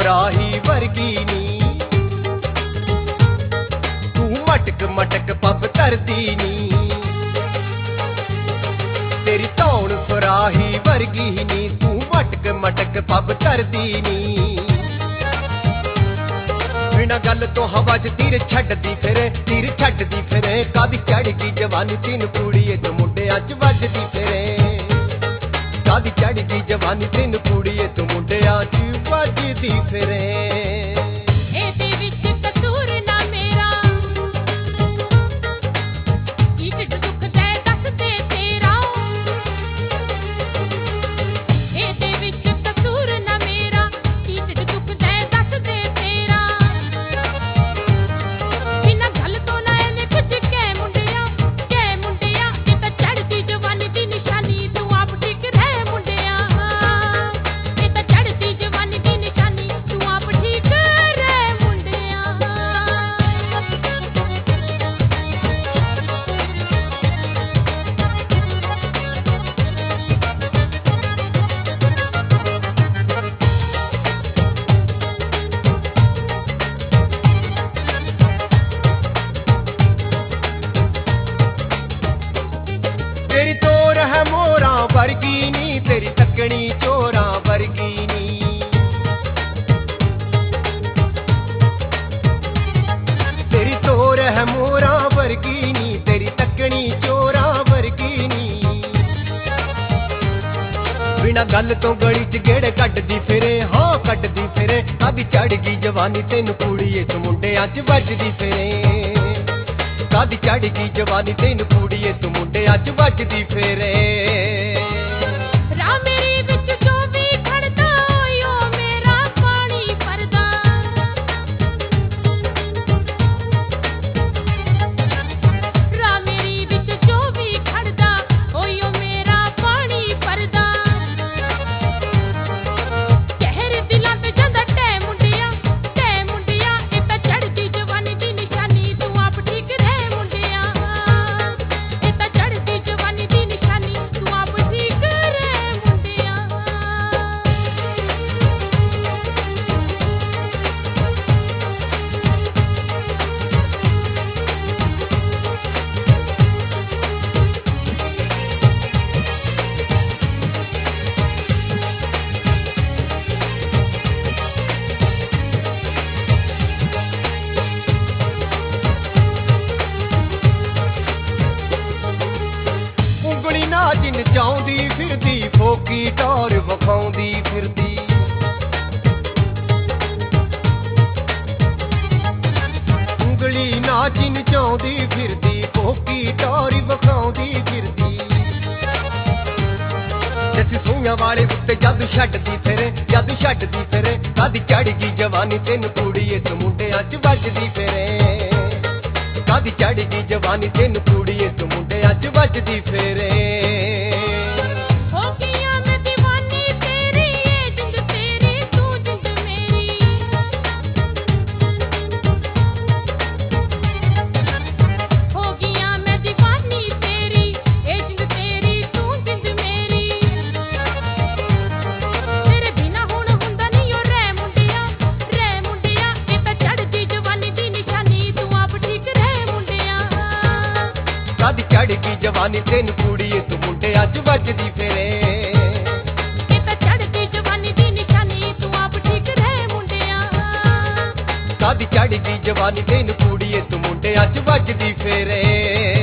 ਸੁਰਾਹੀ ਵਰਗੀ ਨੀ ਤੂੰ ਮਟਕ ਮਟਕ ਪੱਬ ਧਰਦੀ ਨੀ ਤੇਰੀ ਧੌਣ ਸੁਰਾਹੀ ਵਰਗੀ ਨੀ ਤੂੰ ਮਟਕ ਮਟਕ ਪੱਬ ਧਰਦੀ ਨੀ ਬਿਨਾਂ ਗੱਲ ਤੋਂ ਹਵਾ 'ਚ ਤੀਰ ਛੱਡਦੀ ਫਿਰੇ ਕਾਦੀ ਚੜ ਗਈ ਜਵਾਨੀ ਤੈਨੂੰ ਕੁੜੀਏ ਤੂੰ ਮੁੰਡਿਆਂ 'ਚ ਵੱਜਦੀ ਫਿਰੇ ਕਾਦੀ ਚੜ ਗਈ ਜਵਾਨੀ ਤੈਨੂੰ ਕੁੜੀਏ ਤੂੰ ਮੁੰਡਿਆਂ 'ਚ ਵੱਜਦੀ ਫਿਰੇ तेरी तोर है मोरा वर्गी नी तेरी तकनी चोरा वर्गी नी तेरी तोर है मोरा वर्गी नी तेरी तकनी चोरा वर्गी नी बिना गल तो गली च गेड़े कटदी फिरे हाँ कटदी फिरे कादी चढ़ गई जवानी तैनू कुड़ीए तू मुंडियां च वजदी फिरे कादी चढ़ गई जवानी तैनू कुड़ीए तू मुंडियां च वजदी फिरे जिन चाउंदी फिरदी फोकी टौर वखाउंदी फिरदी उंगली ना जिन चाउंदी फिरदी फोकी टौर वखाउंदी फिरदी जैसी सूइयां वाले उत्ते जादू छड्डदी फिरे कादी चढ़ गई जवानी तैनू कुड़ीए तू मुंडियां च वजदी फिरे कादी चढ़ गई जवानी तैनू कुड़ीए तू मुंडियां च वजदी फिरे कादी चढ़ गई जवानी तैनू कुड़ीए तू मुंडियां च वजदी फिरे कादी चढ़ गई जवानी तैनू कुड़ीए तू मुंडियां च वजदी फिरे